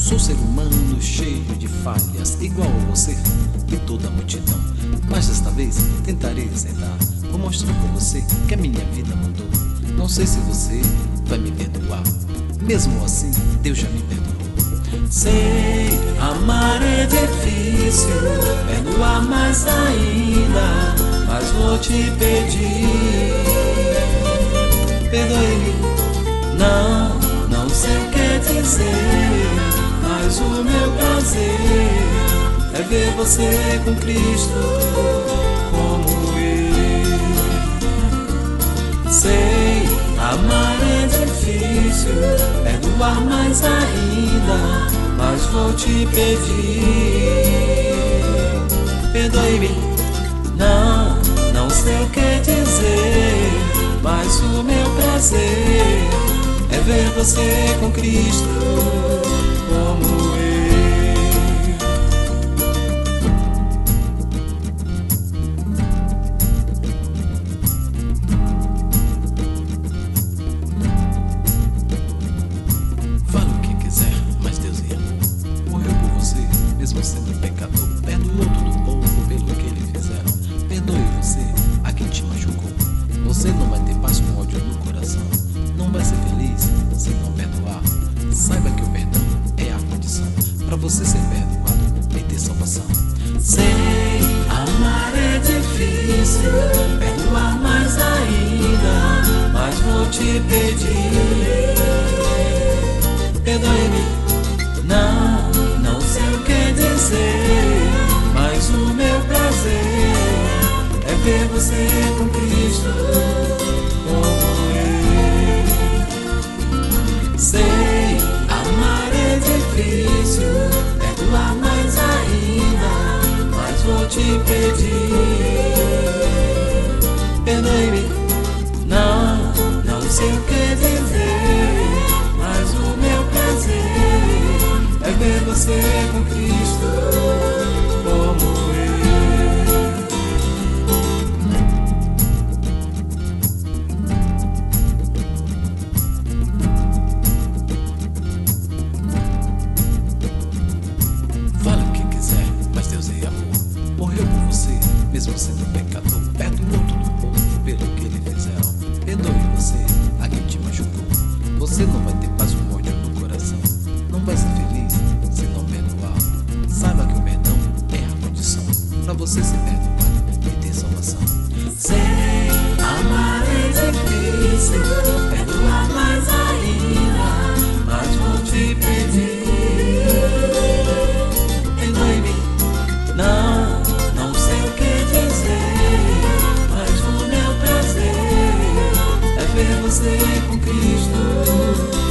Sou ser humano cheio de falhas, igual a você e toda a multidão. Mas desta vez tentarei aceitar. Vou mostrar pra você que a minha vida mudou. Não sei se você vai me perdoar. Mesmo assim, Deus já me perdoou. Sei, amar é difícil, perdoar mais ainda, mas vou te pedir. Perdoe-me, não sei o que dizer, mas o meu prazer é ver você com Cristo como eu. Sei, amar é difícil, perdoar mais ainda, mas vou te pedir. Perdoe-me, não sei o que dizer, mas o meu prazer é ver você com Cristo como eu. Fala o que quiser, mas Deus é amor. Morreu por você, mesmo sendo pecador. Perdoou todo o povo pelo que eles fizeram. Perdoe você, a quem te machucou. Você não vai ter paz com ódio no coração. Não vai ser feliz se não perdoar. Saiba que o perdão é a condição para você ser perdoado e ter salvação. Sei, amar é difícil, perdoar mais ainda, mas vou te pedir. Perdoe-me, não sei o que dizer, mas o meu prazer é ver você com Cristo como eu. Sei, amar é difícil, perdoar mais ainda, mas vou te pedir. Perdoe-me, não sei o que dizer, mas o meu prazer é ver você com Cristo como eu. Fala o que quiser, mas Deus é amor. Morreu por você, mesmo sendo pecador. Perdoou todo o povo pelo que eles fizeram. Perdoe você, a quem te machucou. Você não vai ter paz com ódio no coração. Não vai ser feliz se não perdoar. Saiba que o perdão é a condição para você ser perdoado e ter salvação. Sei, amar é difícil, perdoar mais ainda, mas vou te pedir. Perdoe-me, não sei o que dizer, mas o meu prazer é ver você com Cristo